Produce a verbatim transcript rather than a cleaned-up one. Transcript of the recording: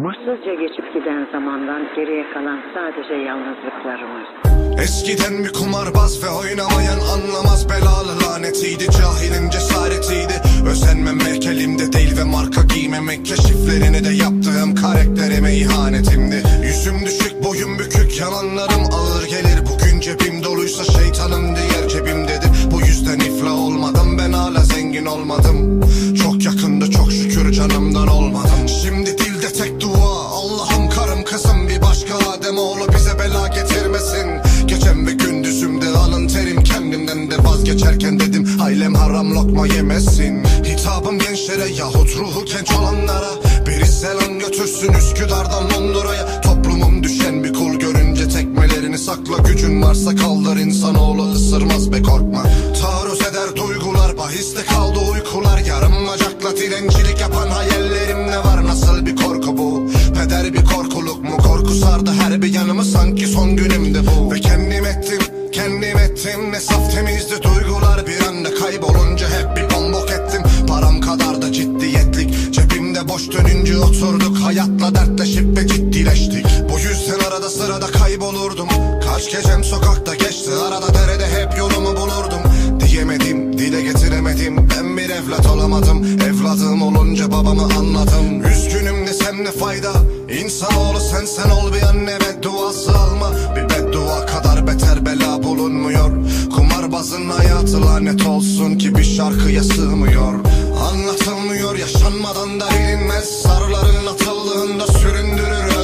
Umutsuzca geçip giden zamandan geriye kalan sadece yalnızlıklarımız. Eskiden bir kumarbaz ve oynamayan anlamaz belalı lanetiydi. Cahilin cesaretiydi. Özenmemek elimde değil ve marka giymemek keşiflerini de yaptığım karakterime ihanetimdi. Yüzüm düşük, boyum bükük, yalanlarım ağır gelir. Bugün cebim doluysa şeytanım diğer cebimdedir. Bu yüzden iflah olmadım, ben hala zengin olmadım. Çok yakında çok şükür canımdan olmadım. Şimdi dilde tek dua, Allah'ım karım kızım bir başka Ademoğlu bize bela getirmesin. Gecem ve gündüzümde alın terim, kendimden de vazgeçerken dedim ailem haram lokma yemesin. Hitabım gençlere yahut ruhu genç olanlara, biri selam götürsün Üsküdar'dan Londra'ya. Toplumum düşen bir kul görünce tekmelerini sakla. Gücün varsa kaldır, insanoğlu ısırmaz be korkma. Taarruz eder duygular, bahiste kaldı uykular. Yarım bacakla dilencilik yapan hayallerimde var. Nasıl bir korku bu? Peder bir korkuluk mu? Korku sardı her bir yanımı, sanki son günümde bu. Ve kendim ettim, kendim ettim. Ne saf temizdi duygular, bir anda kaybolunca hep bir bombok ettim. Param kadar da ciddiyetlik cebimde boş dönünce oturduk. Hayatla dertleşip ve ciddileştik. Bu yüzden arada sırada kaybolurdum. Kaç gecem sokakta geçti, arada derede hep yolumu bulurdum. Diyemedim, dile getiremedim, ben bir evlat olamadım. Evladım olunca babamı anladım. Üzgünüm desem ne fayda, İnsanoğlu sen sen ol, bir anne bedduası alma. Bir beddua kadar beter bela bulunmuyor. Kumarbazın hayatı lanet olsun ki bir şarkıya sığmıyor. Anlatılmıyor, yaşanmadan da bilinmez. Sarıların atıldığında süründürür